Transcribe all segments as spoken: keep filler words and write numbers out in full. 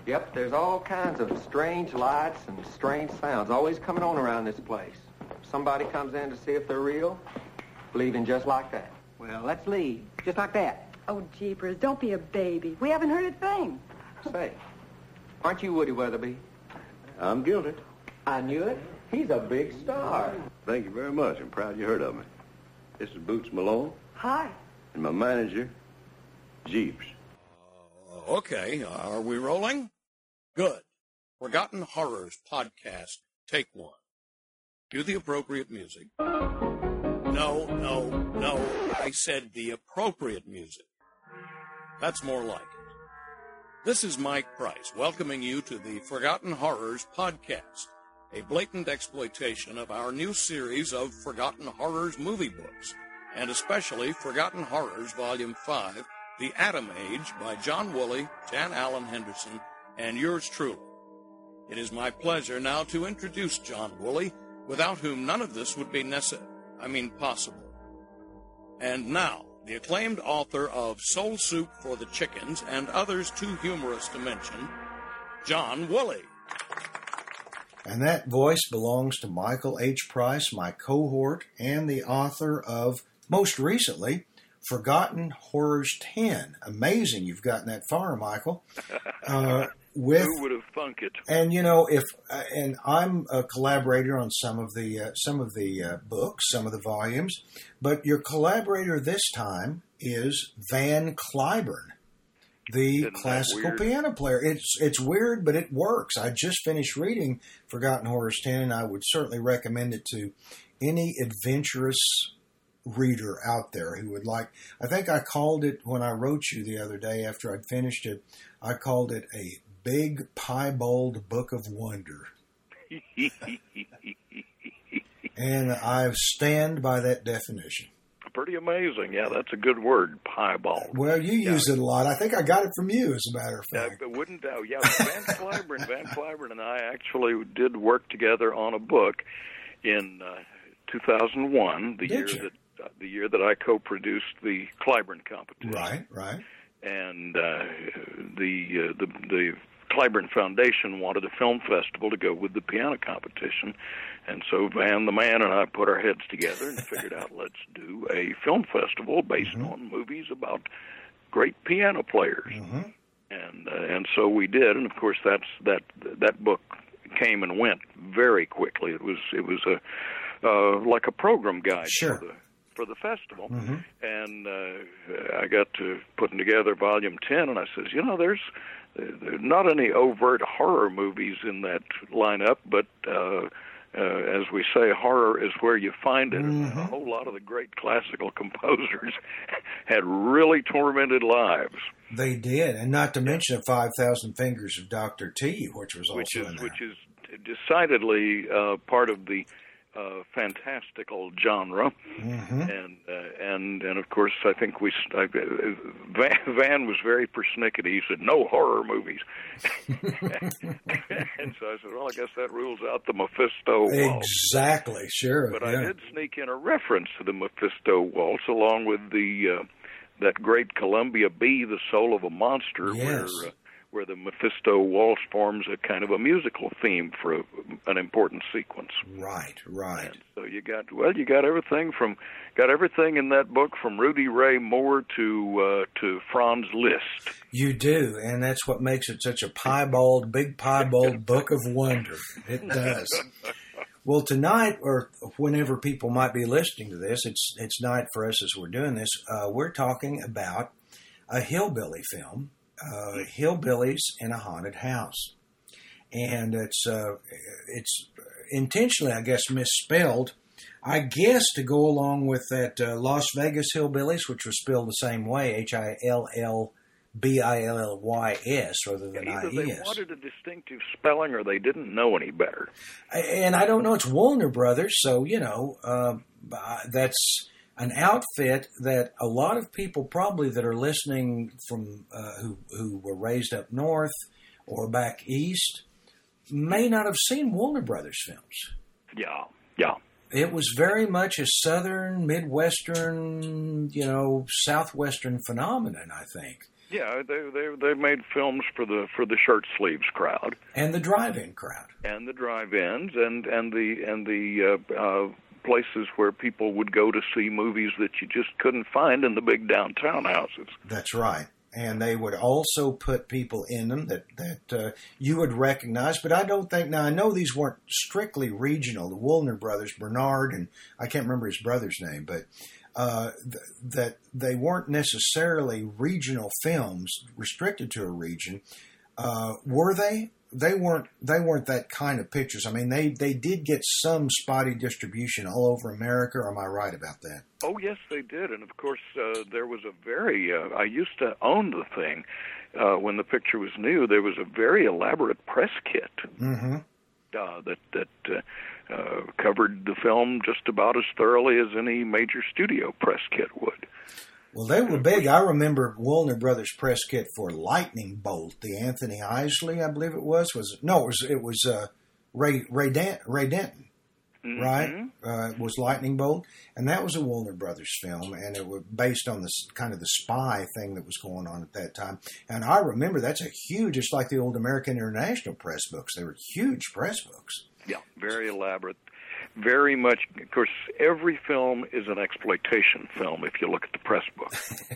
Yep, there's all kinds of strange lights and strange sounds always coming on around this place. If somebody comes in to see if they're real, leaving just like that. Well, let's leave. Just like that. Oh, jeepers, don't be a baby. We haven't heard a thing. Say, aren't you Woody Weatherby? I'm guilty. I knew it. He's a big star. Thank you very much. I'm proud you heard of me. This is Boots Malone. Hi. And my manager, Jeeves. Uh, okay, are we rolling? Good. Forgotten Horrors Podcast, take one. Cue the appropriate music. No, no, no. I said the appropriate music. That's more like it. This is Mike Price, welcoming you to the Forgotten Horrors Podcast, a blatant exploitation of our new series of Forgotten Horrors movie books, and especially Forgotten Horrors Volume five, The Atom Age, by John Woolley, Jan Allen Henderson, and yours truly. It is my pleasure now to introduce John Woolley, without whom none of this would be necessary, I mean possible. And now, the acclaimed author of Soul Soup for the Chickens and others too humorous to mention, John Woolley. And that voice belongs to Michael H. Price, my cohort, and the author of, most recently, Forgotten Horrors ten. Amazing you've gotten that far, Michael. Uh, with, Who would have thunk it? And, you know, if uh, and I'm a collaborator on some of the uh, some of the uh, books, some of the volumes, but your collaborator this time is Van Cliburn, the Isn't classical piano player. It's it's weird, but it works. I just finished reading Forgotten Horrors ten, and I would certainly recommend it to any adventurous reader out there who would like. I think I called it, when I wrote you the other day after I'd finished it, I called it a big piebald book of wonder. And I stand by that definition. Pretty amazing. Yeah, that's a good word, piebald. Well, you yeah. use it a lot. I think I got it from you, as a matter of fact. Uh, wouldn't uh, yeah, Van Cliburn, Van Cliburn and I actually did work together on a book in uh, two thousand one, the Did year you? that uh, the year that I co-produced the Cliburn competition. Right, right. And uh, the uh, the the Cliburn Foundation wanted a film festival to go with the piano competition, and so Van the man and I put our heads together and figured out, let's do a film festival based mm-hmm. on movies about great piano players. Mm-hmm. And uh, and so we did, and of course that's that that book came and went very quickly. It was it was a uh, like a program guide sure. for the for the festival, mm-hmm. and uh, I got to putting together volume ten, and I says, you know, there's there's not any overt horror movies in that lineup, but uh, uh, as we say, horror is where you find it. Mm-hmm. And a whole lot of the great classical composers had really tormented lives. They did, and not to mention Five Thousand Fingers of Doctor T, which was also which is in there. which is decidedly uh, part of the uh, fantastical genre, mm-hmm. and uh, and and of course I think we I, Van, Van was very persnickety. He said no horror movies, and so I said, well, I guess that rules out the Mephisto waltz. Exactly, sure. But yeah. I did sneak in a reference to the Mephisto waltz along with the uh, that great Columbia Bee, The Soul of a Monster, yes. where. Uh, where the Mephisto waltz forms a kind of a musical theme for a, an important sequence. Right, right. And so you got well, you got everything from got everything in that book from Rudy Ray Moore to uh, to Franz Liszt. You do, and that's what makes it such a piebald, big piebald book of wonder. It does. Well, tonight, or whenever people might be listening to this, it's it's night for us as we're doing this. Uh, we're talking about a hillbilly film. Uh, hillbillies in a haunted house, and it's uh, it's intentionally, I guess, misspelled. I guess to go along with that uh, Las Vegas Hillbillies, which was spelled the same way, H I L L B I L L Y S rather than I E S. Either they wanted a distinctive spelling, or they didn't know any better. And I don't know. It's Warner Brothers, so you know uh, that's an outfit that a lot of people probably that are listening from uh, who who were raised up north or back east may not have seen Warner Brothers films. Yeah, yeah. It was very much a southern, midwestern, you know, southwestern phenomenon, I think. Yeah, they they they made films for the for the shirt sleeves crowd and the drive-in crowd and the drive-ins and and the and the uh, uh, places where people would go to see movies that you just couldn't find in the big downtown houses. That's right. And they would also put people in them that, that uh, you would recognize. But I don't think, now I know these weren't strictly regional. The Woolner brothers, Bernard, and I can't remember his brother's name, but uh, th- that they weren't necessarily regional films restricted to a region. Uh, were they? They weren't. They weren't that kind of pictures. I mean, they, they did get some spotty distribution all over America. Or am I right about that? Oh yes, they did. And of course, uh, there was a very. Uh, I used to own the thing uh, when the picture was new. There was a very elaborate press kit mm-hmm. uh, that that uh, uh, covered the film just about as thoroughly as any major studio press kit would. Well, they were big. I remember Woolner Brothers press kit for Lightning Bolt, the Anthony Isley, I believe it was. Was it? No, it was it was uh, Ray Ray, Dan, Ray Denton, mm-hmm. right? Uh, it was Lightning Bolt, and that was a Woolner Brothers film, and it was based on the kind of the spy thing that was going on at that time. And I remember that's a huge. It's like the old American International press books. They were huge press books. Yeah, very elaborate. Very much, of course, every film is an exploitation film if you look at the press book.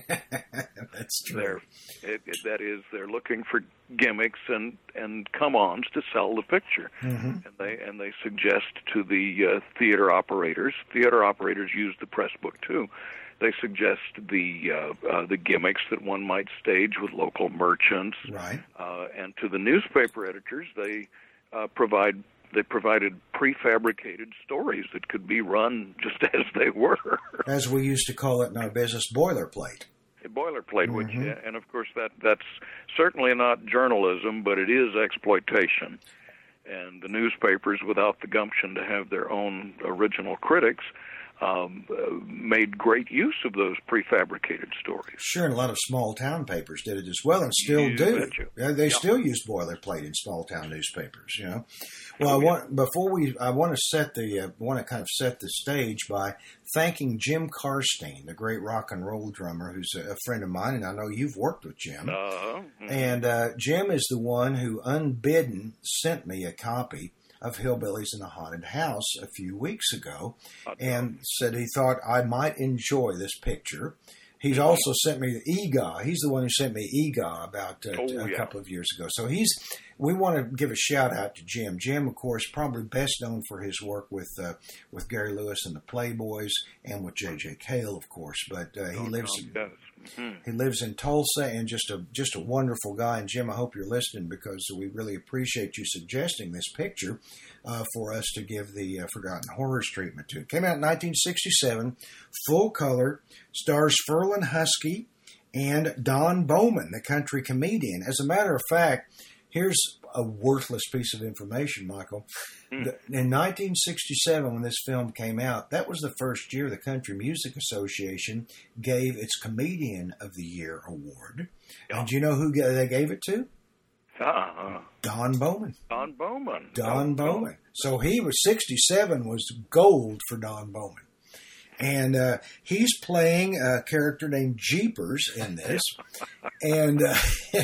That's true. They're, it, it, that is, they're looking for gimmicks and, and come-ons to sell the picture. Mm-hmm. And they and they suggest to the uh, theater operators, theater operators use the press book too, they suggest the uh, uh, the gimmicks that one might stage with local merchants. Right. Uh, and to the newspaper editors, they uh, provide They provided prefabricated stories that could be run just as they were. As we used to call it in our business, boilerplate. A boilerplate, mm-hmm. which, and of course that that's certainly not journalism, but it is exploitation. And the newspapers, without the gumption to have their own original critics, um, uh, made great use of those prefabricated stories. Sure, and a lot of small town papers did it as well, and still You do. betcha. Yeah, they Yeah. still use boilerplate in small town newspapers. You know, well, I want before we, I want to set the, uh, want to kind of set the stage by thanking Jim Karstein, the great rock and roll drummer, who's a friend of mine, and I know you've worked with Jim. Uh-huh. Mm-hmm. And uh, Jim is the one who, unbidden, sent me a copy of Hillbillies in the Haunted House a few weeks ago, and said he thought I might enjoy this picture. He's also sent me the E G A. He's the one who sent me E G A about uh, oh, a yeah. couple of years ago. So he's. We want to give a shout out to Jim. Jim, of course, probably best known for his work with uh, with Gary Lewis and the Playboys, and with J J. Cale, of course. But uh, he Oh, lives. no, he does. Mm-hmm. He lives in Tulsa, and just a just a wonderful guy. And Jim, I hope you're listening, because we really appreciate you suggesting this picture uh, for us to give the uh, Forgotten Horrors treatment to. It came out in nineteen sixty-seven, full color, stars Ferlin Husky and Don Bowman, the country comedian. As a matter of fact, here's a worthless piece of information, Michael. The, in nineteen sixty-seven, when this film came out, that was the first year the Country Music Association gave its Comedian of the Year award. Yeah. And do you know who ga- they gave it to? Uh-huh. Don Bowman. Don Bowman. Don Bowman. So he was sixty-seven, was gold for Don Bowman. And uh, he's playing a character named Jeepers in this. and uh,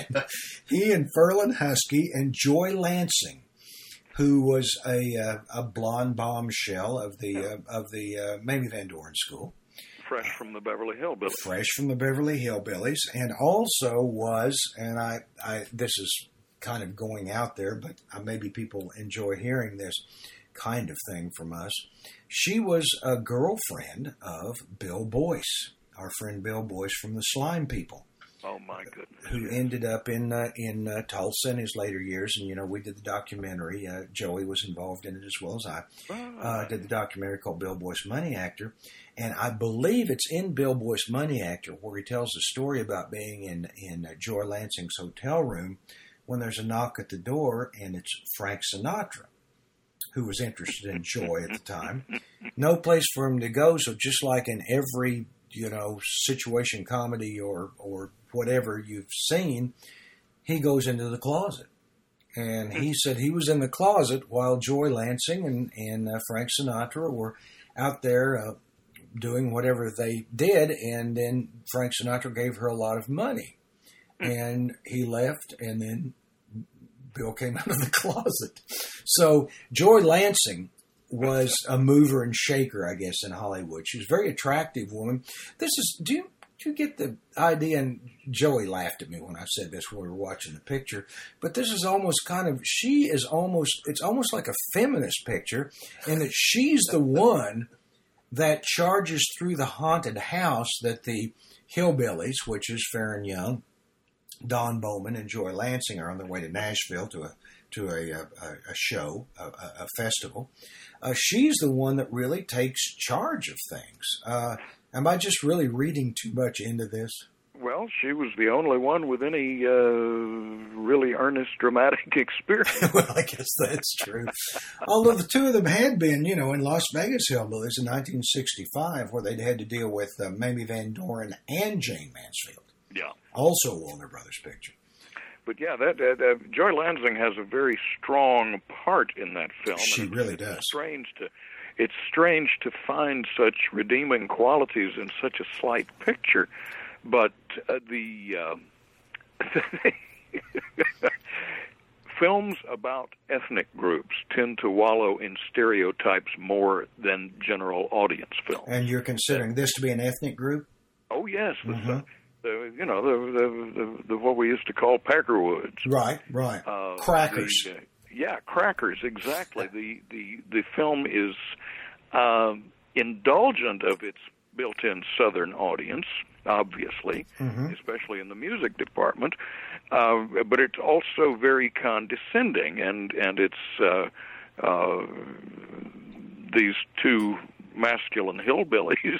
he and Ferlin Husky and Joy Lansing, who was a uh, a blonde bombshell of the uh, of the uh, Mamie Van Doren School. Fresh from the Beverly Hillbillies. Fresh from the Beverly Hillbillies. And also was, and I, I this is kind of going out there, but uh, maybe people enjoy hearing this kind of thing from us. She was a girlfriend of Bill Boyce, our friend Bill Boyce from the Slime People. Oh, my goodness. Who ended up in uh, in uh, Tulsa in his later years. And, you know, we did the documentary. Uh, Joey was involved in it as well as I. Uh, did the documentary called Bill Boyce Money Actor. And I believe it's in Bill Boyce Money Actor where he tells the story about being in, in uh, Joy Lansing's hotel room when there's a knock at the door, and it's Frank Sinatra, who was interested in Joy at the time. No place for him to go, so just like in every, you know, situation comedy or, or whatever you've seen, he goes into the closet. And he said he was in the closet while Joy Lansing and, and uh, Frank Sinatra were out there uh, doing whatever they did, and then Frank Sinatra gave her a lot of money. and he left, and then Bill came out of the closet. So Joy Lansing was a mover and shaker, I guess, in Hollywood. She was a very attractive woman. This is, do you, do you get the idea? And Joey laughed at me when I said this when we were watching the picture. But this is almost kind of, she is almost, it's almost like a feminist picture in that she's the one that charges through the haunted house that the hillbillies, which is Farron Young, Don Bowman, and Joy Lansing are on their way to Nashville to a to a, a, a show, a, a festival. Uh, she's the one that really takes charge of things. Uh, am I just really reading too much into this? Well, she was the only one with any uh, really earnest dramatic experience. Well, I guess that's true. Although the two of them had been, you know, in Las Vegas Hillbillies in nineteen sixty-five, where they'd had to deal with uh, Mamie Van Doren and Jane Mansfield. Yeah. Also a Warner Brothers picture. But yeah, that, that uh, Joy Lansing has a very strong part in that film. She and really it's does. Strange to, it's strange to find such redeeming qualities in such a slight picture, but uh, the uh, films about ethnic groups tend to wallow in stereotypes more than general audience films. And you're considering this to be an ethnic group? Oh yes. Mm-hmm. The, the, you know, the, the, the, the what we used to call Packerwoods. Right, right. Uh, Crackers. The, uh, yeah, Crackers, exactly. the, the, the film is um, indulgent of its built-in Southern audience, obviously, mm-hmm. especially in the music department, uh, but it's also very condescending, and, and it's uh, uh, these two masculine hillbillies,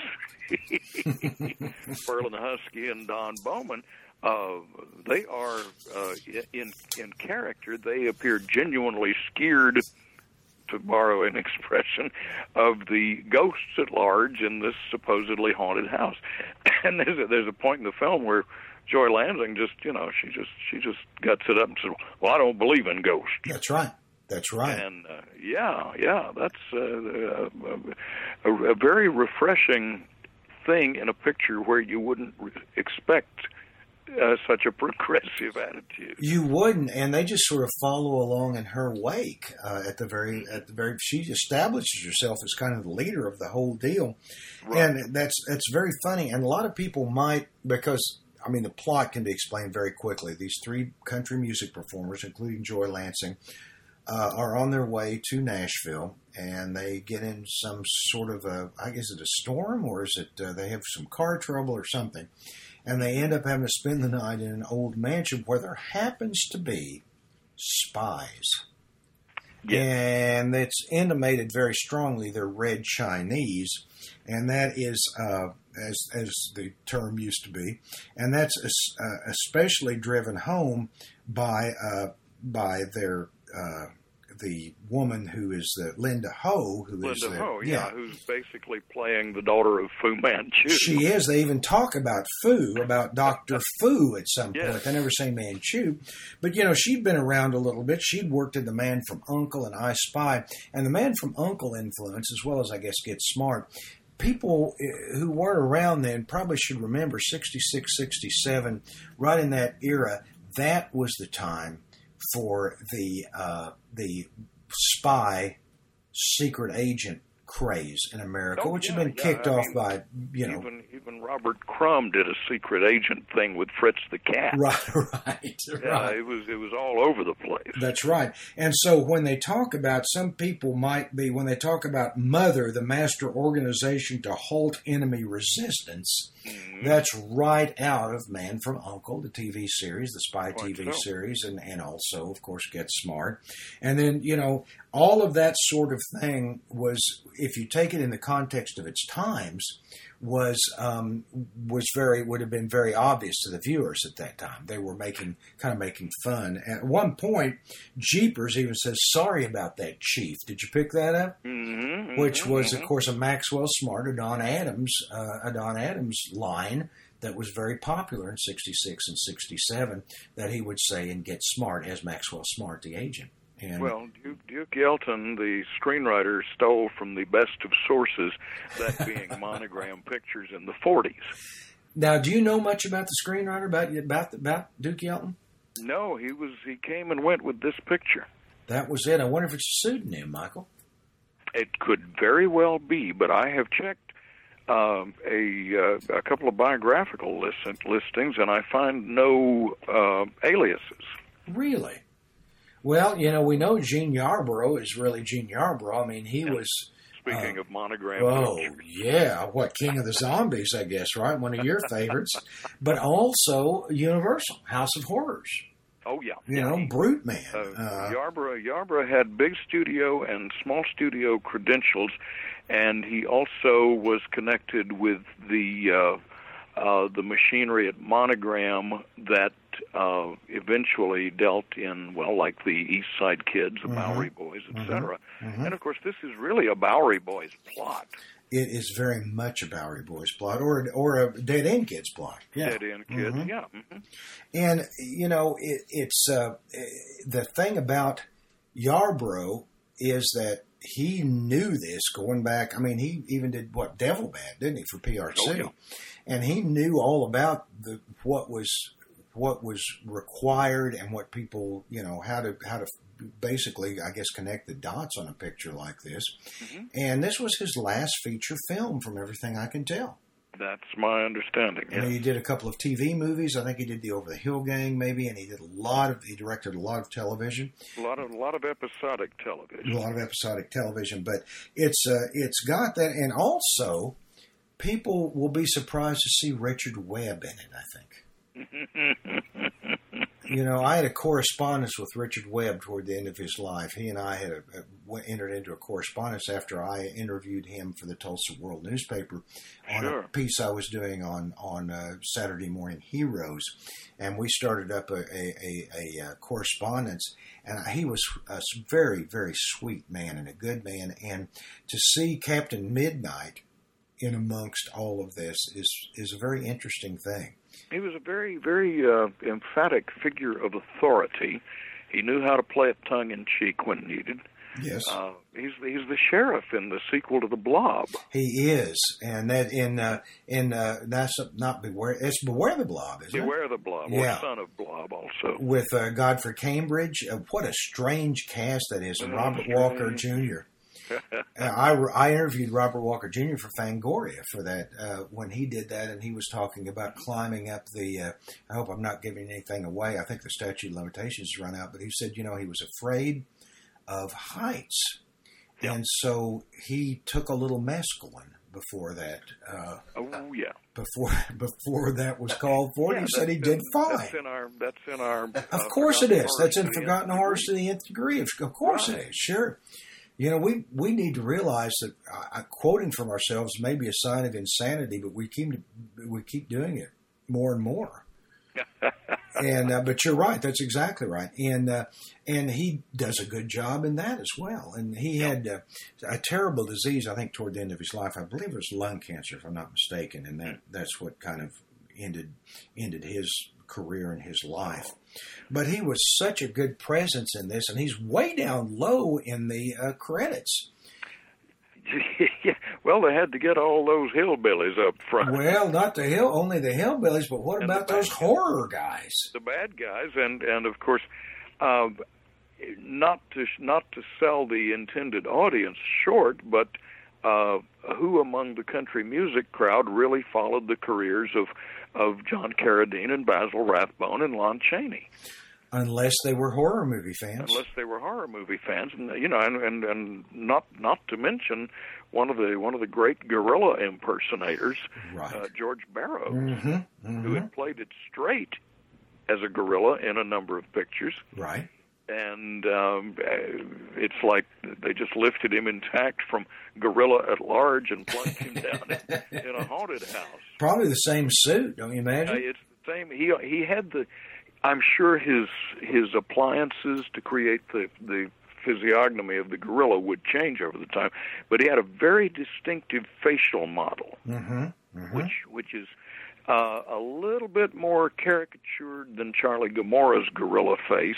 Ferlin Husky and Don Bowman, uh, they are, uh, in in character, they appear genuinely scared, to borrow an expression, of the ghosts at large in this supposedly haunted house. And there's a, there's a point in the film where Joy Lansing just, you know, she just she just guts it up and says, well, I don't believe in ghosts. That's right. That's right. And uh, yeah, yeah, that's uh, a, a, a very refreshing thing in a picture where you wouldn't re- expect uh, such a progressive attitude. You wouldn't, and they just sort of follow along in her wake. Uh, at the very, at the very, she establishes herself as kind of the leader of the whole deal, Right. and that's that's very funny. And a lot of people might, because I mean, the plot can be explained very quickly. These three country music performers, including Joy Lansing, Uh, are on their way to Nashville, and they get in some sort of a, I guess, is it a storm, or is it uh, they have some car trouble or something, and they end up having to spend the night in an old mansion where there happens to be spies. Yeah. And it's intimated very strongly they're red Chinese, and that is, uh, as as the term used to be, and that's uh, especially driven home by uh, by their Uh, the woman who is uh, Linda Ho, who Linda is the, Ho, yeah, who's basically playing the daughter of Fu Manchu. She is. They even talk about Fu, about Doctor Fu at some Yes. point. They never say Manchu. But, you know, she'd been around a little bit. She'd worked in The Man from U N C L E and I Spy. And The Man from U N C L E influence, as well as, I guess, Get Smart. People who weren't around then probably should remember sixty-six, sixty-seven, right in that era, that was the time for the uh, the spy secret agent craze in America, Oh, which yeah, had been yeah, kicked I off mean, by, you know... Even, even Robert Crumb did a secret agent thing with Fritz the Cat. Right, right, Yeah, right. it was, it was all over the place. That's right. And so when they talk about, some people might be, when they talk about Mother, the master organization to halt enemy resistance, mm-hmm. that's right out of Man from U N C L E, the T V series, the spy Quite T V so. series, and, and also, of course, Get Smart. And then, you know, all of that sort of thing was, if you take it in the context of its times, was um, was very would have been very obvious to the viewers at that time. They were making kind of making fun. And at one point, Jeepers even says, "Sorry about that, Chief." Did you pick that up? Mm-hmm, Which mm-hmm, was, mm-hmm. of course, a Maxwell Smart, a Don Adams, uh, a Don Adams line that was very popular in sixty-six and sixty-seven. That he would say in Get Smart as Maxwell Smart, the agent. And Well, Duke, Duke Ellington, the screenwriter, stole from the best of sources, that being Monogram Pictures in the forties. Now, do you know much about the screenwriter, about about about Duke Ellington? No, he was. He came and went with this picture. That was it. I wonder if it's a pseudonym, Michael. It could very well be, but I have checked um, a uh, a couple of biographical list, listings, and I find no uh, aliases. Really? Well, you know, we know Gene Yarborough is really Gene Yarborough. I mean, he was... Speaking uh, of monogram Oh, pictures. yeah. What, King of the Zombies, I guess, right? One of your favorites. But also Universal, House of Horrors. Oh, yeah. You yeah, know, he, Brute Man. Uh, Uh, Yarborough, Yarborough had big studio and small studio credentials, and he also was connected with the uh, uh, the machinery at Monogram that uh, eventually dealt in, well, like the East Side Kids, the mm-hmm. Bowery Boys, et cetera. Mm-hmm. And, of course, this is really a Bowery Boys plot. It is very much a Bowery Boys plot, or or a Dead End Kids plot. Yeah. Dead End Kids, mm-hmm. yeah. Mm-hmm. And, you know, it, it's uh, the thing about Yarborough is that he knew this going back. I mean, he even did, what, Devilman, didn't he, for P R C? Oh, yeah. And he knew all about the what was what was required and what people, you know, how to how to basically, I guess, connect the dots on a picture like this. Mm-hmm. And this was his last feature film, from everything I can tell. That's my understanding. I mean, he did a couple of T V movies. I think he did the Over the Hill Gang, maybe, and he did a lot of. He directed a lot of television. A lot of a lot of episodic television. A lot of episodic television, but it's uh, it's got that, and also people will be surprised to see Richard Webb in it, I think. You know, I had a correspondence with Richard Webb toward the end of his life. He and I had a, a, entered into a correspondence after I interviewed him for the Tulsa World newspaper on sure. a piece I was doing on on uh, Saturday Morning Heroes, and we started up a, a, a, a, a correspondence. And he was a very, very sweet man and a good man. And to see Captain Midnight in amongst all of this is is a very interesting thing. He was a very, very uh, emphatic figure of authority. He knew how to play it tongue-in-cheek when needed. Yes. Uh, he's he's the sheriff in the sequel to The Blob. He is, and that in uh, in uh, that's not Beware. It's Beware the Blob, isn't Beware it? the Blob, yeah. or Son of Blob, also with uh, Godfrey Cambridge. Uh, what a strange cast that is, and Robert Walker Junior uh, I, I interviewed Robert Walker Junior for Fangoria for that uh, when he did that, and he was talking about climbing up the. Uh, I hope I'm not giving anything away. I think the statute of limitations has run out, but he said, you know, he was afraid of heights, yeah. and so he took a little mescaline before that. Uh, oh yeah, before before that was called for. Yeah, he said he in, did fine. That's in our. That's in our. Of uh, course it is. That's in Forgotten Forgotten Horrors to the Nth Degree. Of course right. it is. Sure. You know, we, we need to realize that uh, quoting from ourselves may be a sign of insanity, but we keep we keep doing it more and more. and uh, but you're right; that's exactly right. And uh, and he does a good job in that as well. And he had uh, a terrible disease, I think, toward the end of his life. I believe it was lung cancer, if I'm not mistaken, and that that's what kind of ended ended his career and his life. But he was such a good presence in this, and he's way down low in the uh, credits. Yeah, well, they had to get all those hillbillies up front. Well, not the hill, only the hillbillies, but what and about those guys. horror guys? The bad guys, and and of course, uh, not to not to sell the intended audience short, but uh, who among the country music crowd really followed the careers of of John Carradine and Basil Rathbone and Lon Chaney? Unless they were horror movie fans. Unless they were horror movie fans, and you know, and, and and not not to mention one of the one of the great gorilla impersonators, right. uh, George Barrow, mm-hmm, mm-hmm. who had played it straight as a gorilla in a number of pictures. Right. And um, it's like they just lifted him intact from gorilla at large and plunged him down in, in a haunted house. Probably the same suit, don't you imagine? Uh, it's the same. He he had the. I'm sure his his appliances to create the, the physiognomy of the gorilla would change over the time, but he had a very distinctive facial model, mm-hmm, mm-hmm. which which is uh, a little bit more caricatured than Charlie Gamora's gorilla face,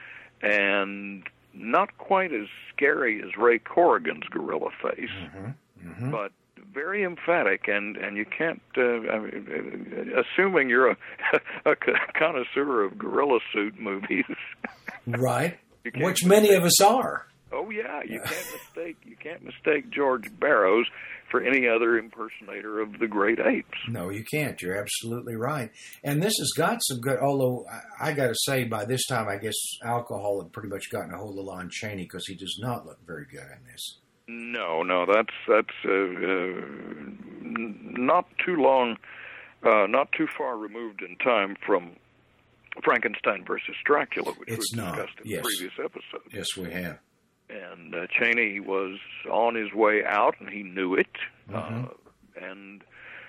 and not quite as scary as Ray Corrigan's gorilla face, mm-hmm, mm-hmm. but very emphatic, and, and you can't, uh, I mean, assuming you're a, a connoisseur of gorilla suit movies. Right. Which many of us are. Oh, yeah. You can't mistake, you can't mistake George Barrows for any other impersonator of the great apes. No, you can't. You're absolutely right. And this has got some good, although I, I got to say, by this time, I guess alcohol had pretty much gotten a hold of Lon Chaney, because he does not look very good in this. No, no, that's that's uh, uh, not too long, uh, not too far removed in time from Frankenstein versus Dracula, which it's we not. discussed in Yes. previous episodes. Yes, we have. And uh, Chaney was on his way out, and he knew it. Mm-hmm. Uh, and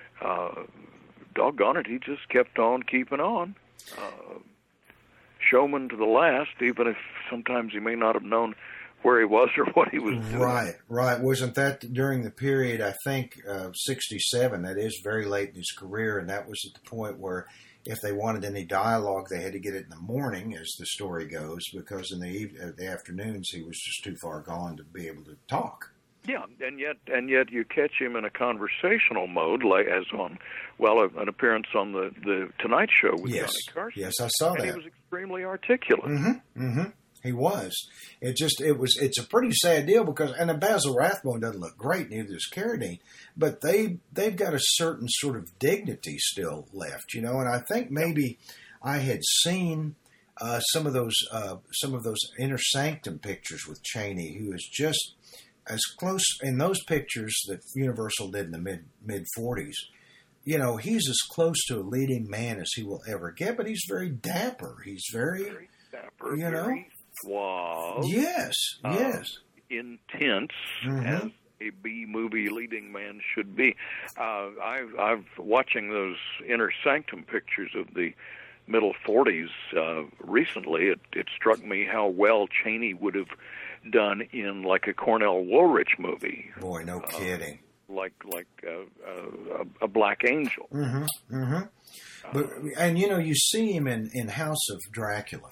uh, doggone it, he just kept on keeping on. Uh, showman to the last, even if sometimes he may not have known where he was or what he was doing. Right, right. Wasn't that during the period, I think, uh, sixty-seven? That is very late in his career, and that was at the point where if they wanted any dialogue, they had to get it in the morning, as the story goes, because in the, eve- uh, the afternoons he was just too far gone to be able to talk. Yeah, and yet, and yet, you catch him in a conversational mode, like as on, well, an appearance on the, the Tonight Show with Yes. Johnny Carson. Yes, I saw and that. He was extremely articulate. Mm-hmm. Mm-hmm. He was. It just, it was, it's a pretty sad deal because, and Basil Rathbone doesn't look great, neither does Carradine, but they, they've got a certain sort of dignity still left, you know, and I think maybe I had seen uh, some of those, uh, some of those Inner Sanctum pictures with Chaney, who is just as close in those pictures that Universal did in the mid, mid forties. You know, he's as close to a leading man as he will ever get, but he's very dapper. He's very, Very dapper, you know, very suave. yes, uh, yes. intense, Mhm. as a B movie leading man should be. Uh, I've, I've watching those Inner Sanctum pictures of the middle forties uh, recently. It, it struck me how well Chaney would have done in like a Cornell Woolrich movie. Boy, no uh, kidding. Like like uh, uh, a, a Black Angel. Mm-hmm. Mm-hmm. But and you know, you see him in, in House of Dracula,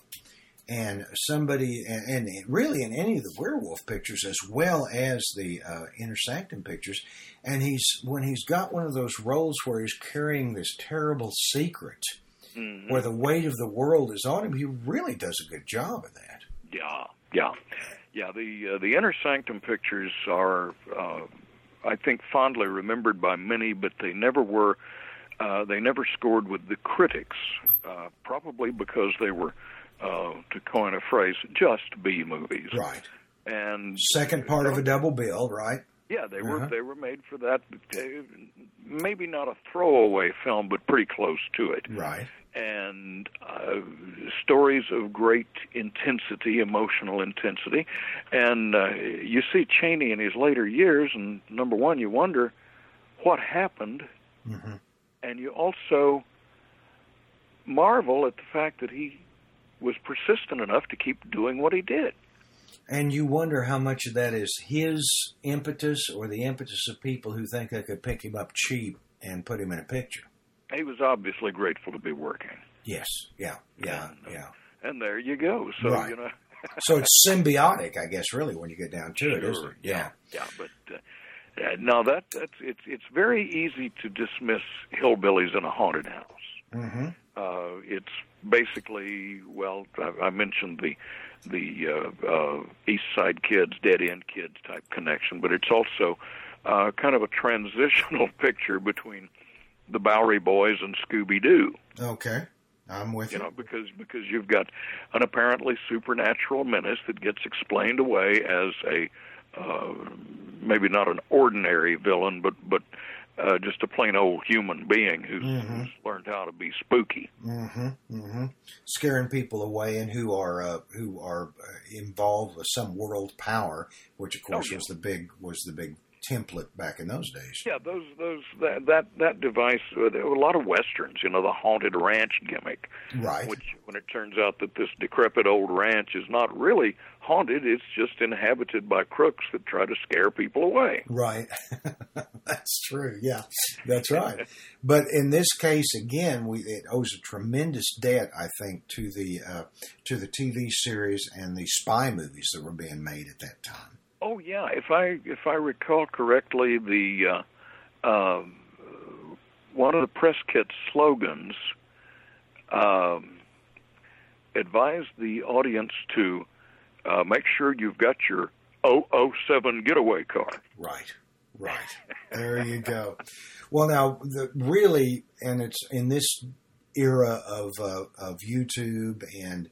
and somebody, and, and really in any of the werewolf pictures as well as the uh, Inner Sanctum pictures, and he's when he's got one of those roles where he's carrying this terrible secret, Mm-hmm. where the weight of the world is on him. He really does a good job of that. Yeah, yeah, yeah. The uh, the Inner Sanctum pictures are, uh, I think, fondly remembered by many, but they never were. Uh, they never scored with the critics, uh, probably because they were, uh, to coin a phrase, just B movies. Right. And Second part of a double bill, right? yeah, they were Uh-huh. they were made for that. Uh, maybe not a throwaway film, but pretty close to it. Right. And uh, stories of great intensity, emotional intensity. And uh, you see Chaney in his later years, and number one, you wonder what happened, Mm-hmm. and you also marvel at the fact that he was persistent enough to keep doing what he did. And you wonder how much of that is his impetus or the impetus of people who think they could pick him up cheap and put him in a picture. He was obviously grateful to be working. Yes, yeah, yeah, And, uh, yeah. And there you go. So, Right. you know. So it's symbiotic, I guess, really, when you get down to it, Sure, isn't it? Yeah. Yeah, but uh, uh, no, that that's it's it's very easy to dismiss hillbillies in a haunted house. Mm-hmm. Uh, it's basically, well, I, I mentioned the the uh, uh, East Side Kids, Dead End Kids type connection, but it's also uh, kind of a transitional picture between the Bowery Boys and Scooby Doo. Okay. I'm with You you. know, because because you've got an apparently supernatural menace that gets explained away as a uh, maybe not an ordinary villain, but but uh, just a plain old human being who's, Mm-hmm. who's learned how to be spooky. Mm-hmm. Mm-hmm. Scaring people away and who are uh, who are uh, involved with some world power, which of course Oh, yeah. was the big was the big template back in those days. Yeah, those those that that, that device. Uh, there were a lot of westerns, you know, the haunted ranch gimmick. Right. Which, when it turns out that this decrepit old ranch is not really haunted, it's just inhabited by crooks that try to scare people away. Right. That's true. Yeah, that's right. But in this case, again, we it owes a tremendous debt, I think, to the uh, to the T V series and the spy movies that were being made at that time. Oh yeah, if I if I recall correctly, the uh, uh, one of the press kit slogans um, advised the audience to uh, make sure you've got your oh oh seven getaway car. Right, right. There you go. Well, now, the, really, and it's in this era of uh, of YouTube and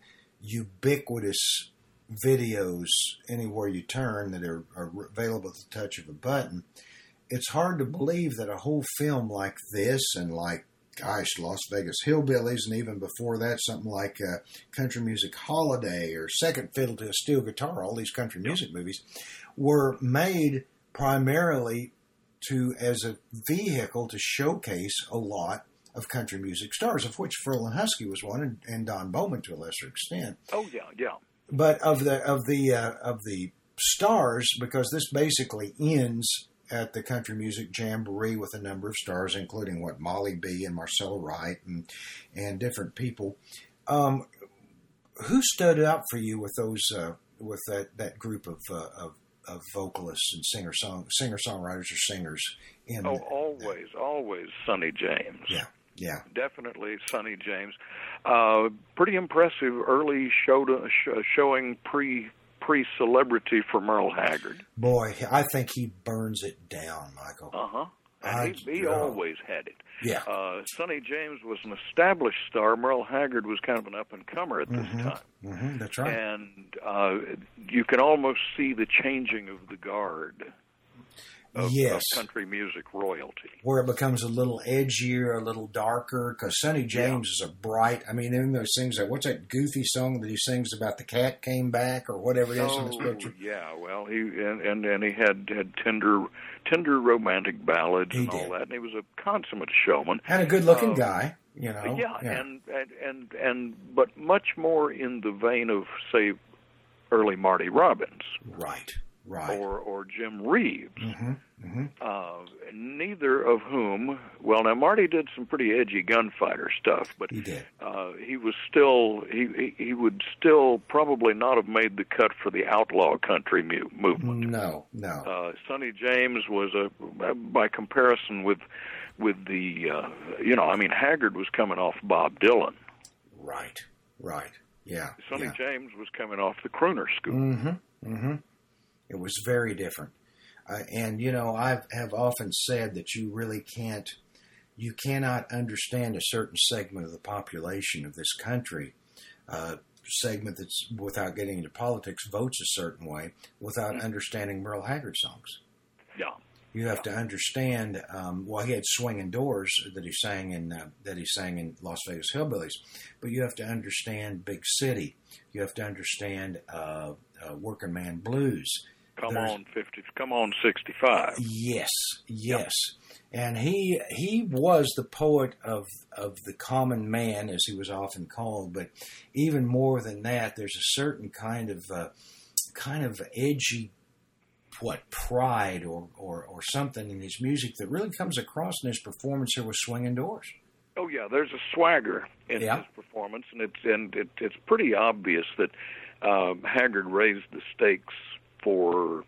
ubiquitous videos anywhere you turn that are, are available at the touch of a button, it's hard to believe that a whole film like this and like, gosh, Las Vegas Hillbillies, and even before that, something like uh, Country Music Holiday or Second Fiddle to a Steel Guitar, all these country music movies, were made primarily to as a vehicle to showcase a lot of country music stars, of which Ferlin Husky was one, and, and Don Bowman to a lesser extent. Oh yeah, yeah. But of the of the uh, of the stars, because this basically ends at the Country Music Jamboree with a number of stars, including what Molly B and Marcella Wright and and different people. Um, who stood out for you with those uh, with that, that group of, uh, of of vocalists and singer song singer songwriters or singers? In oh, always, uh, always Sonny James. Yeah, yeah, definitely Sonny James. Uh, pretty impressive early show to, sh- showing pre. pre-celebrity for Merle Haggard. Boy, I think he burns it down, Michael. Uh-huh. And I, he, he uh, always had it. Yeah. Uh, Sonny James was an established star. Merle Haggard was kind of an up-and-comer at this mm-hmm. time. Mm-hmm. That's right. And uh, you can almost see the changing of the guard of, yes. of country music royalty. Where it becomes a little edgier, a little darker, because Sonny James yeah. is a bright, I mean, in those things, like, what's that goofy song that he sings about the cat came back, or whatever it is oh, in this picture? yeah, well, he and, and, and he had, had tender tender romantic ballads he and did. all that, and he was a consummate showman. And a good-looking uh, guy, you know. Yeah, yeah. And, and, and, and, but much more in the vein of, say, early Marty Robbins. Right. Right. Or, or Jim Reeves. Mm-hmm. Mm-hmm. Uh, neither of whom, well, now Marty did some pretty edgy gunfighter stuff, but he did. Uh, he was still, he, he he would still probably not have made the cut for the outlaw country mu- movement. No, no. Uh, Sonny James was a, by comparison with, with the, uh, you know, I mean, Haggard was coming off Bob Dylan. Right. Right. Yeah. Sonny yeah. James was coming off the crooner school. Mm-hmm. Mm-hmm. It was very different. Uh, and, you know, I have often said that you really can't, you cannot understand a certain segment of the population of this country, uh, segment that's, without getting into politics, votes a certain way, without mm-hmm. understanding Merle Haggard songs. Yeah. You have to understand, um, well, he had Swinging Doors that he sang in, uh, that he sang in Las Vegas Hillbillies, but you have to understand Big City. You have to understand uh, uh, Working Man Blues. Come There's, on, fifty. Come on, sixty-five. Yes, yes, yep. And he he was the poet of of the common man, as he was often called. But even more than that, there's a certain kind of uh, kind of edgy, what pride or, or or something in his music that really comes across in his performance here with Swinging Doors. Oh yeah, there's a swagger in yeah. his performance, and it's and it, it's pretty obvious that uh, Haggard raised the stakes for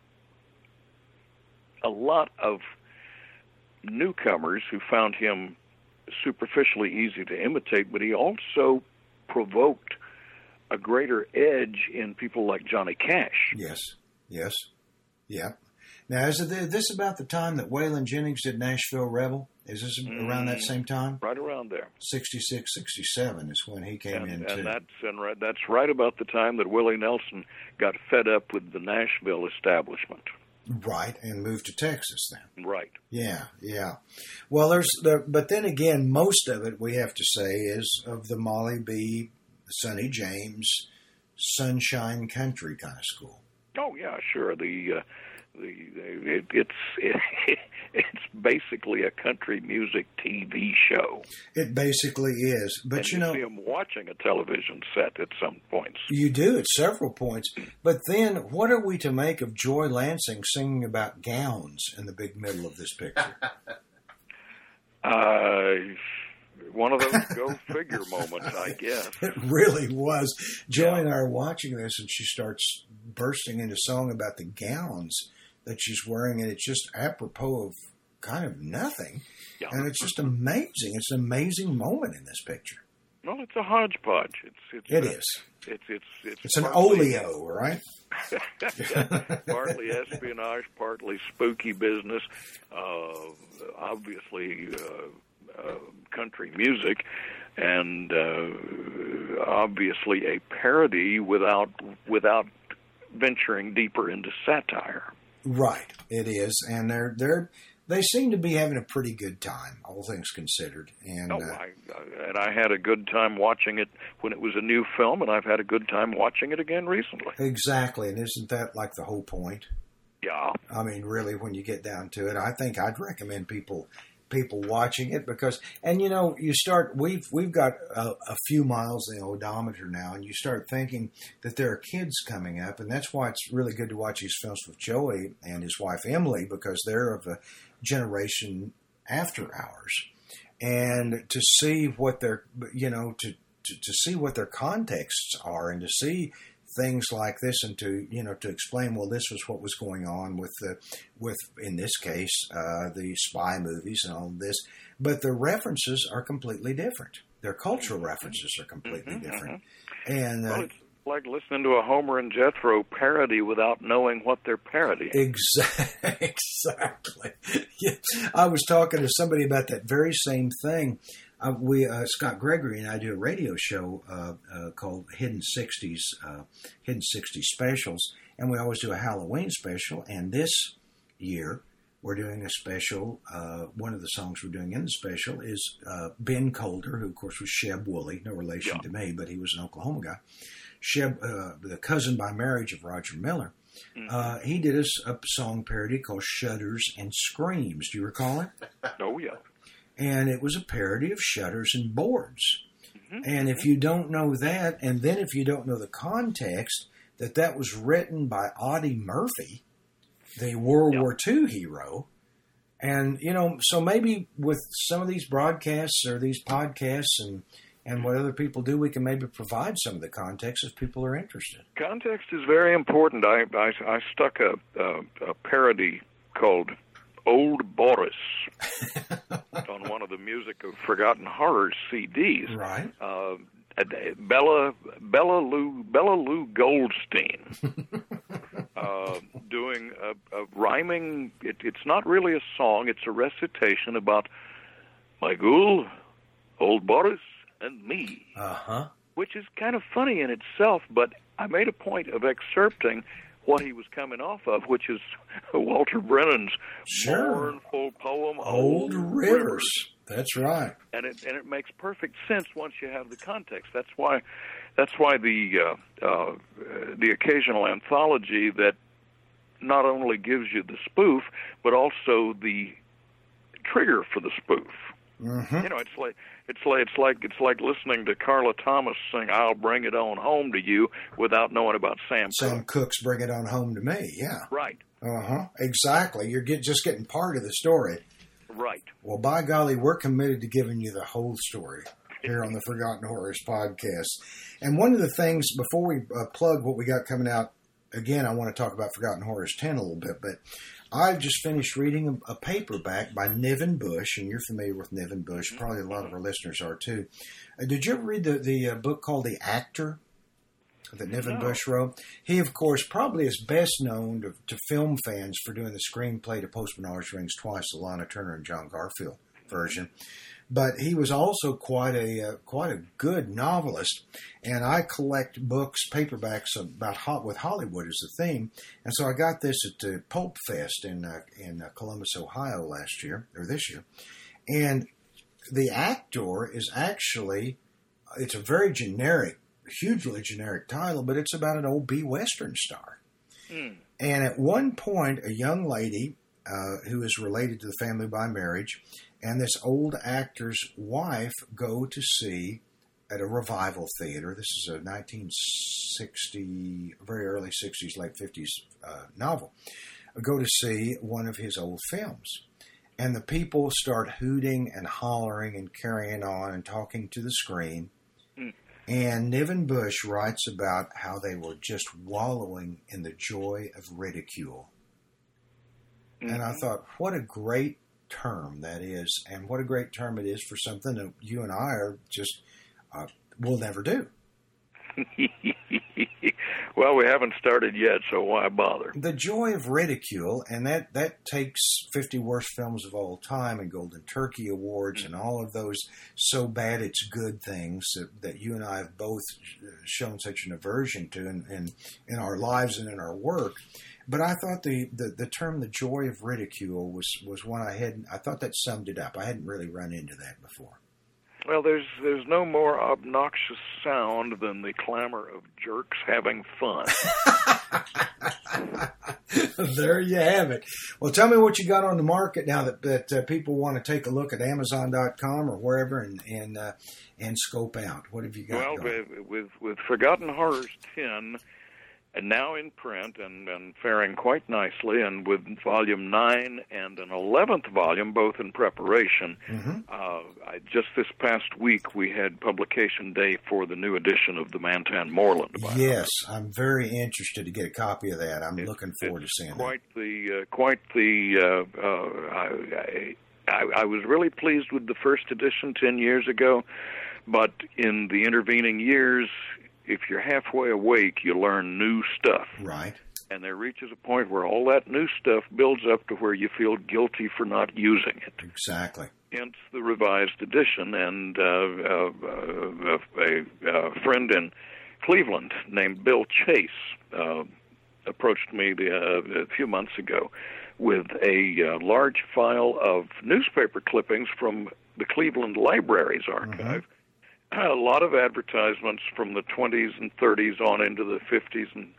a lot of newcomers who found him superficially easy to imitate, but he also provoked a greater edge in people like Johnny Cash. Yes, yes, yeah. Now, is it this about the time that Waylon Jennings did Nashville Rebel? Is this mm, around that same time? Right around there. sixty-six, sixty-seven is when he came and, in, and too. That's, and right, that's right about the time that Willie Nelson got fed up with the Nashville establishment. Right, and moved to Texas then. Right. Yeah, yeah. Well, there's, there, but then again, most of it, we have to say, is of the Molly B, Sonny James, Sunshine Country kind of school. Oh, yeah, sure. The... Uh, The, it, it's it, it's basically a country music T V show. It basically is, but and you, you know, see them watching a television set at some points. You do at several points. But then, what are we to make of Joy Lansing singing about gowns in the big middle of this picture? uh, one of those go figure moments, I guess. It really was. Joy yeah. and I are watching this, and she starts bursting into song about the gowns that she's wearing, and it's just apropos of kind of nothing. Yeah. And it's just amazing. It's an amazing moment in this picture. Well, it's a hodgepodge. It's, it's It uh, is. It's it's it's, It's an partly- oleo, right? partly espionage, partly spooky business. Uh, obviously, uh, uh, country music, and uh, obviously a parody without without venturing deeper into satire. Right, it is, and they're they're they seem to be having a pretty good time, all things considered. And Oh, uh, I, I, and I had a good time watching it when it was a new film, and I've had a good time watching it again recently. exactly, and isn't that like the whole point? Yeah. I mean, really, when you get down to it, I think I'd recommend people people watching it because, and you know, you start. We've we've got a, a few miles in the odometer now, and you start thinking that there are kids coming up, and that's why it's really good to watch these films with Joey and his wife Emily because they're of a generation after ours, and to see what their you know to to, to see what their contexts are, and to see things like this, and to you know to explain, well, this was what was going on with the with in this case uh, the spy movies and all this, but the references are completely different. Their cultural references are completely Mm-hmm, different, and uh, Well, it's like listening to a Homer and Jethro parody without knowing what they're parodying. Exactly. Exactly. Yeah. I was talking to somebody about that very same thing. Uh, we uh, Scott Gregory and I do a radio show uh, uh, called Hidden Sixties, uh, Hidden Sixties Specials, and we always do a Halloween special. And this year, we're doing a special. Uh, one of the songs we're doing in the special is uh, Ben Colder, who of course was Sheb Woolley, no relation Yeah. to me, but he was an Oklahoma guy. Sheb, uh, the cousin by marriage of Roger Miller. Uh, he did a, a song parody called Shudders and Screams. Do you recall it? Oh, yeah. And it was a parody of Shutters and Boards. Mm-hmm. And if you don't know that, and then if you don't know the context, that that was written by Audie Murphy, the World Yeah. War Two hero. And, you know, so maybe with some of these broadcasts or these podcasts and and what other people do, we can maybe provide some of the context if people are interested. Context is very important. I, I, I stuck a, a, a parody called Old Boris on one of the Music of Forgotten Horrors C Ds. Right. Uh, Bella Bella Lou Bella Lou Goldstein uh, doing a, a rhyming. It, it's not really a song; it's a recitation about my ghoul, Old Boris, and me, Uh-huh. which is kind of funny in itself. But I made a point of excerpting what he was coming off of, which is Walter Brennan's Sure. mournful poem, Old Rivers. That's right. and it and it makes perfect sense once you have the context. That's why, that's why the uh, uh, the occasional anthology that not only gives you the spoof but also the trigger for the spoof. Mm-hmm. You know, it's like it's like it's like it's like listening to Carla Thomas sing "I'll Bring It On Home to You" without knowing about Sam. Sam Cooke. Cooke's Bring It On Home to Me. Yeah. Right, Uh-huh. Exactly. You're get, just getting part of the story. right. Well, by golly, we're committed to giving you the whole story here on the Forgotten Horrors podcast. And one of the things, before we uh, plug what we got coming out, again, I want to talk about Forgotten Horrors ten a little bit, but I've just finished reading a, a paperback by Niven Bush, and you're familiar with Niven Bush. Probably a lot of our listeners are, too. Uh, did you ever read the, the uh, book called The Actor that Niven No. Bush wrote? He, of course, probably is best known to, to film fans for doing the screenplay to Postman Always Rings Twice, the Lana Turner and John Garfield version. But he was also quite a uh, quite a good novelist, and I collect books, paperbacks about hot with Hollywood as the theme. And so I got this at the Pulp Fest in uh, in uh, Columbus, Ohio last year or this year. And The Actor is actually it's a very generic, hugely generic title, but it's about an old B Western star. Mm. And at one point, a young lady uh, who is related to the family by marriage and this old actor's wife go to see at a revival theater. This is a nineteen sixty, very early sixties, late fifties uh, novel. Go to see one of his old films. And the people start hooting and hollering and carrying on and talking to the screen. Mm. And Niven Bush writes about how they were just wallowing in the joy of ridicule. Mm-hmm. And I thought, what a great term that is, and what a great term it is for something that you and I are just uh, will never do. Well, we haven't started yet, so why bother? The joy of ridicule, and that, that takes fifty Worst Films of All Time and Golden Turkey Awards and all of those so bad it's good things that, that you and I have both shown such an aversion to in, in, in our lives and in our work. But I thought the, the, the term the joy of ridicule was, was one I hadn't, I thought that summed it up. I hadn't really run into that before. Well, there's there's no more obnoxious sound than the clamor of jerks having fun. There you have it. Well, tell me what you got on the market now that, that uh, people want to take a look at Amazon dot com or wherever and and, uh, and scope out. What have you got Well, going? with, with with Forgotten Horrors ten, and now in print and, and faring quite nicely, and with volume nine and an eleventh volume, both in preparation. Mm-hmm. Uh, I, just this past week, we had publication day for the new edition of the Mantan Moreland biography. Yes, I'm very interested to get a copy of that. I'm It's- looking forward to it's seeing quite the uh, quite the. Uh, uh, I, I, I was really pleased with the first edition ten years ago, but in the intervening years, if you're halfway awake, you learn new stuff. that. Right. And there reaches a point where all that new stuff builds up to where you feel guilty for not using it. Exactly. Hence the revised edition. And uh, uh, uh, a, a friend in Cleveland named Bill Chase uh, approached me the, uh, a few months ago with a uh, large file of newspaper clippings from the Cleveland Library's archive. Mm-hmm. A lot of advertisements from the twenties and thirties on into the fifties and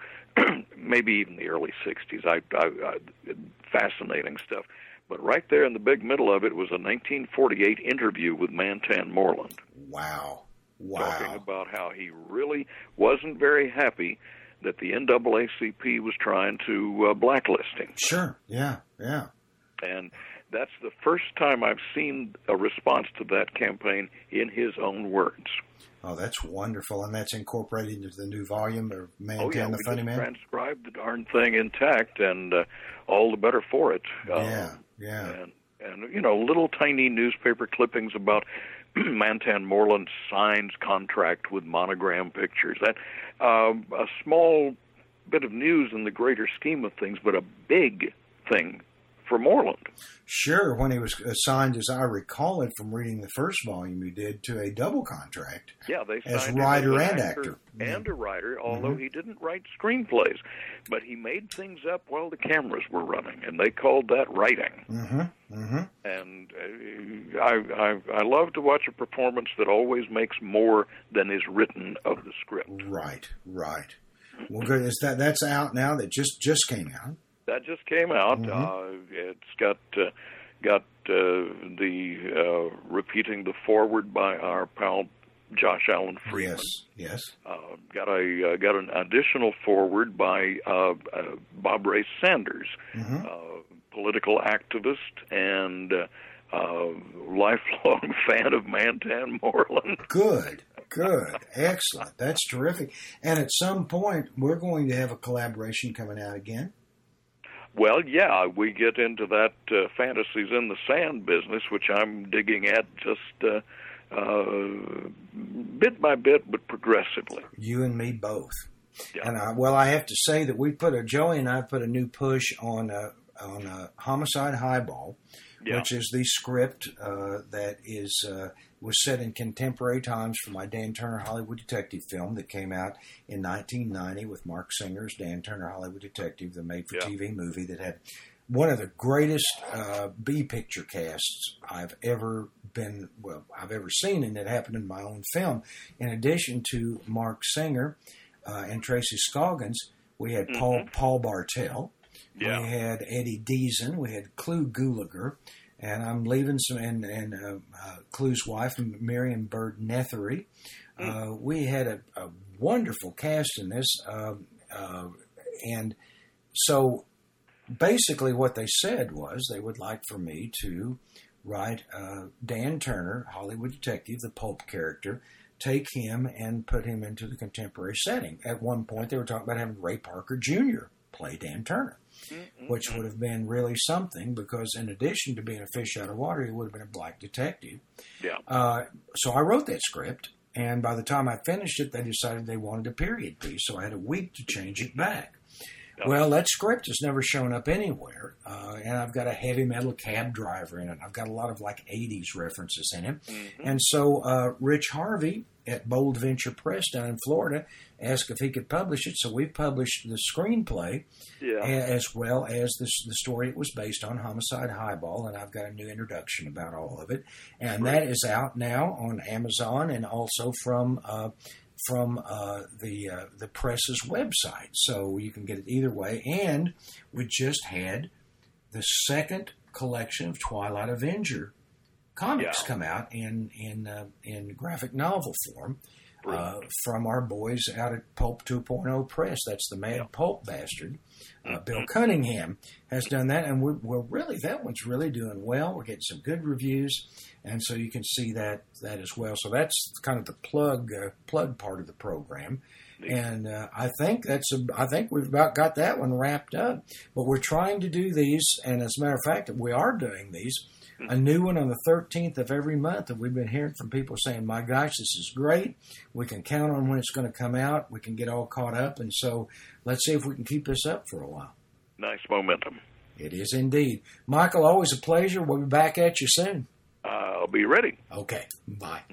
maybe even the early sixties. I, I, I, fascinating stuff. But right there in the big middle of it was a nineteen forty-eight interview with Mantan Moreland. Wow. Wow. Talking about how he really wasn't very happy that the N double A C P was trying to uh, blacklist him. Sure. Yeah. Yeah. And that's the first time I've seen a response to that campaign in his own words. Oh, that's wonderful. And that's incorporated into the new volume of Mantan Oh, yeah, the we Funny just Man? transcribed the darn thing intact, and uh, all the better for it. Yeah, um, yeah. And, and, you know, little tiny newspaper clippings about Mantan Moreland's signed contract with Monogram Pictures. That um, a small bit of news in the greater scheme of things, but a big thing for Moreland. Sure, when he was assigned, as I recall it from reading the first volume he did, to a double contract. Yeah, they as signed him writer as an and actor actor. and Yeah. a writer, although Mm-hmm. he didn't write screenplays. But he made things up while the cameras were running, and they called that writing. Mm-hmm. Mm-hmm. And uh, I, I I love to watch a performance that always makes more than is written of the script. Right, right. Well, good. Is that that's out now? That just just came out. That just came out. Mm-hmm. Uh, it's got uh, got uh, the uh, repeating the foreword by our pal Josh Allen Freeman. Yes, yes. Uh, got a uh, got an additional foreword by uh, uh, Bob Ray Sanders, Mm-hmm. uh, political activist and uh, uh, lifelong fan of Mantan Moreland. Good, good, excellent. That's terrific. And at some point, we're going to have a collaboration coming out again. Well, yeah, we get into that uh, fantasies in the sand business, which I'm digging at just uh, uh, bit by bit, but progressively. You and me both. Yeah. And I, well, I have to say that we put a Joey and I put a new push on a, on a Homicide Highball, Yeah. which is the script uh, that is uh, was set in contemporary times for my Dan Turner Hollywood Detective film that came out in nineteen ninety with Mark Singer's Dan Turner Hollywood Detective, the made-for-T V Yeah. movie that had one of the greatest uh, B-picture casts I've ever been, well, I've ever seen, and it happened in my own film. In addition to Mark Singer uh, and Tracy Scoggins, we had Mm-hmm. Paul Paul Bartel. Yeah. We had Eddie Deason. We had Clu Gulager. And I'm leaving some, and, and uh, uh, Clu's wife, Miriam Bird Nethery. Uh, we had a, a wonderful cast in this. Uh, uh, and so basically what they said was they would like for me to write uh, Dan Turner, Hollywood Detective, the pulp character, take him and put him into the contemporary setting. At one point they were talking about having Ray Parker Junior play Dan Turner, which would have been really something because in addition to being a fish out of water, he would have been a black detective. Yeah. Uh, so I wrote that script, and by the time I finished it, they decided they wanted a period piece, so I had a week to change it back. Well, that script has never shown up anywhere, uh, and I've got a heavy metal cab driver in it. I've got a lot of like eighties references in it. Mm-hmm. And so uh, Rich Harvey at Bold Venture Press down in Florida asked if he could publish it. So we published the screenplay yeah. as well as the, the story it was based on, Homicide Highball, and I've got a new introduction about all of it. And that is out now on Amazon and also from... Uh, from uh, the uh, the press's website. So you can get it either way. And we just had the second collection of Twilight Avenger comics yeah. come out in in uh, in graphic novel form uh, from our boys out at Pulp two point oh Press. That's the Mad yeah. Pulp Bastard. Uh, Bill Cunningham has done that, and we're, we're really, that one's really doing well. We're getting some good reviews, and so you can see that that as well. So that's kind of the plug uh, plug part of the program, and uh, I think that's a, I think we've about got that one wrapped up. But we're trying to do these, and as a matter of fact, we are doing these. A new one on the thirteenth of every month, and we've been hearing from people saying, my gosh, this is great. We can count on when it's going to come out. We can get all caught up, and so let's see if we can keep this up for a while. Nice momentum. It is indeed. Michael, always a pleasure. We'll be back at you soon. Uh, I'll be ready. Okay. Bye.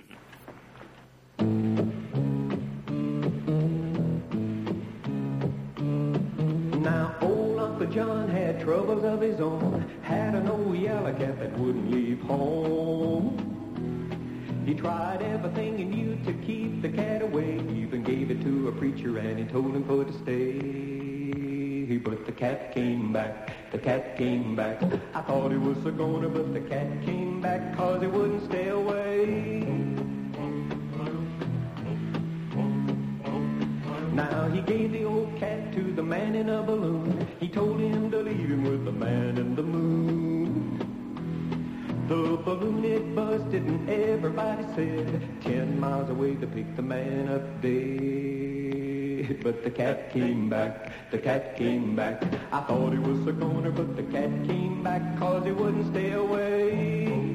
Now, old Uncle John had troubles of his own, had an old yellow cat that wouldn't leave home. He tried everything he knew to keep the cat away, even gave it to a preacher and he told him for to stay. But the cat came back, the cat came back. I thought he was a goner, but the cat came back 'cause he wouldn't stay away. Now he gave the old cat to the man in a balloon. He told him to leave him with the man in the moon. The balloon it busted and everybody said ten miles away to pick the man up dead. But the cat came back, the cat came back. I thought he was a goner, but the cat came back 'cause he wouldn't stay away.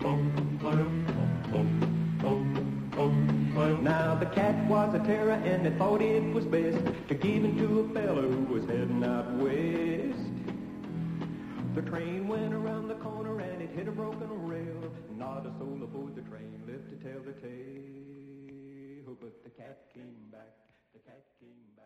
Now the cat was a terror and they thought it was best to give him to a fellow who was heading out west. The train went around the corner and it hit a broken rail. Not a soul aboard the train lived to tell the tale. But the cat came back, the cat came back.